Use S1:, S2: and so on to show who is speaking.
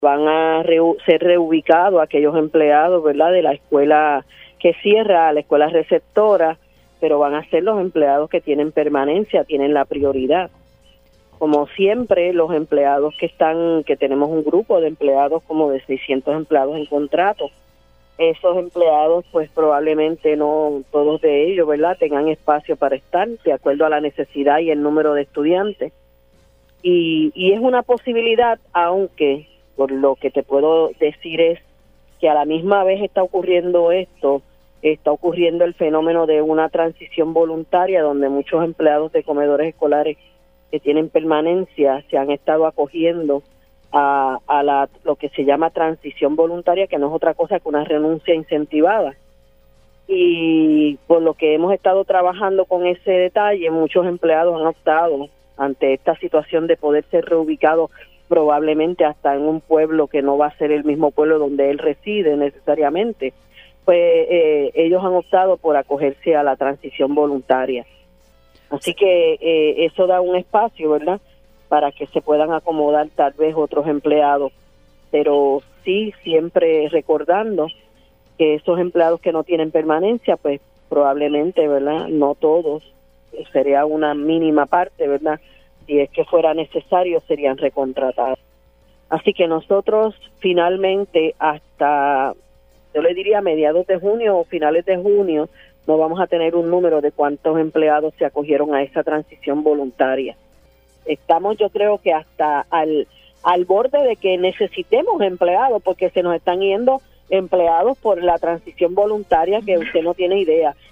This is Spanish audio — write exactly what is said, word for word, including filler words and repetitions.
S1: van a reu- ser reubicados aquellos empleados, ¿verdad?, de la escuela que cierra a la escuela receptora, pero van a ser los empleados que tienen permanencia, tienen la prioridad. Como siempre, los empleados que están, que tenemos un grupo de empleados como de seiscientos empleados en contrato, esos empleados pues probablemente no todos de ellos, ¿verdad?, tengan espacio para estar de acuerdo a la necesidad y el número de estudiantes. Y, y es una posibilidad, aunque por lo que te puedo decir es que a la misma vez está ocurriendo esto, está ocurriendo el fenómeno de una transición voluntaria donde muchos empleados de comedores escolares que tienen permanencia se han estado acogiendo a, a la, lo que se llama transición voluntaria, que no es otra cosa que una renuncia incentivada. Y por lo que hemos estado trabajando con ese detalle, muchos empleados han optado ante esta situación de poder ser reubicados probablemente hasta en un pueblo que no va a ser el mismo pueblo donde él reside necesariamente, pues eh, ellos han optado por acogerse a la transición voluntaria. Así que eh, eso da un espacio, ¿verdad?, para que se puedan acomodar tal vez otros empleados, pero sí siempre recordando que esos empleados que no tienen permanencia, pues probablemente, ¿verdad?, no todos, sería una mínima parte, ¿verdad?, si es que fuera necesario, serían recontratados. Así que nosotros finalmente hasta, yo le diría mediados de junio o finales de junio, no vamos a tener un número de cuántos empleados se acogieron a esa transición voluntaria. Estamos, yo creo que hasta al, al borde de que necesitemos empleados, porque se nos están yendo empleados por la transición voluntaria que usted no tiene idea.